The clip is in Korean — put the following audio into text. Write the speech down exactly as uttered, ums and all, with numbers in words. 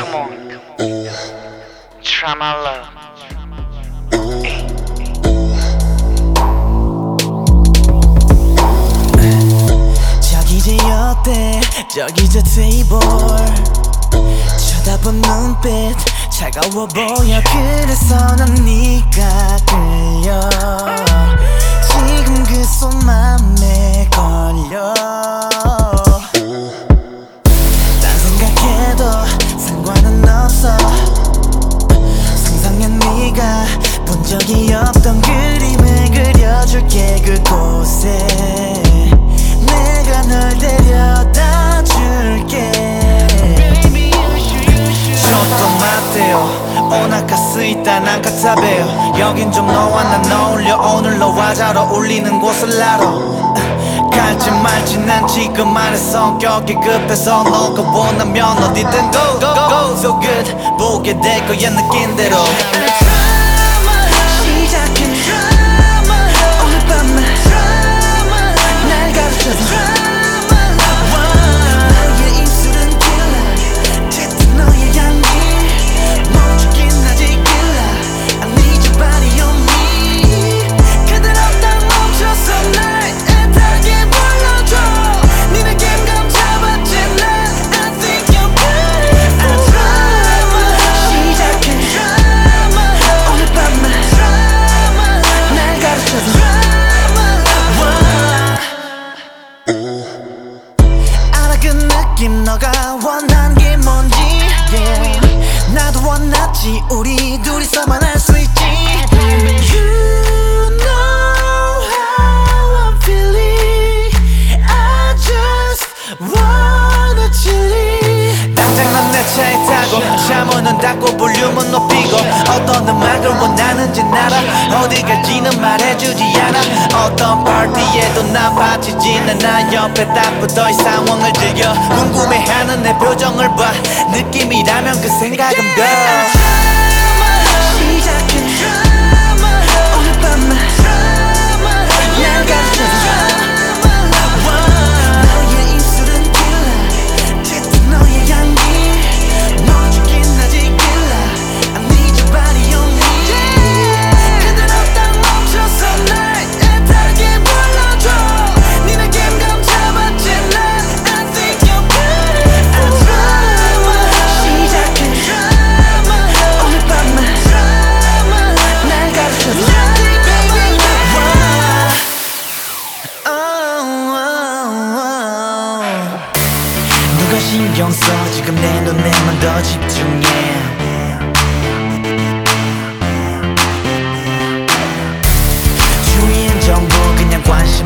Come on, try my love. 저기 제 옆에 저기 저 테이블 쳐다본 눈빛 차가워 보여. 그래서 난 네가 끌려. 지금 그 손 맘에 걸려. 딴 생각해도 상관은 없어. 상상한 네가 본 적이 없던 그림을 그려줄게. 그곳에 내가 널 데려다 줄게. 저도 맞대요. 오나카스 있다 난 카타베요. 여긴 좀 너와 난 어울려. 오늘 너와 잘 어울리는 곳을 알아. 갈지 말지 난 지금 안에 성격이 급해서 너가 원하면 어디든 go go go so good. 보게 될 거야 느낀 대로. 시작해 드라마. 오늘 밤만 드라마. 날 가르쳐줘. 너가 원한 게 뭔지 yeah. 나도 원하지. 우리 둘이서만 할 수 있지. You know how I'm feeling. I just wanna chill. 당장 넌 내 차에 타고 차문은 닫고 볼륨은 높이고. 어떤 음악을 원하는지 알아. 어디 갈지는 말해주지 않아. 어떤 파티에도 난 빠지지는 나 옆에 딱 붙어 이 상황을 즐겨. 궁금해하는 내 표정을 봐. 느낌이라면 그 생각은 별. 시작해 드라마. 오늘 밤만 드라마. 날 가르쳐줘. 너의 입술은 킬러. 짙은 너의 향기. 너 죽긴 아직 킬러. I need your body on me. 그대로 딱 멈춰서 날 애타게 불러줘. 니네 감감 잡았지 난. I think you're beautiful. 시작해 드라마. 오늘 밤만 드라마. 날 가르쳐줘. 누가 신경 써 지금 내 눈에만 더 집중해. 주위엔 전부 그냥 관심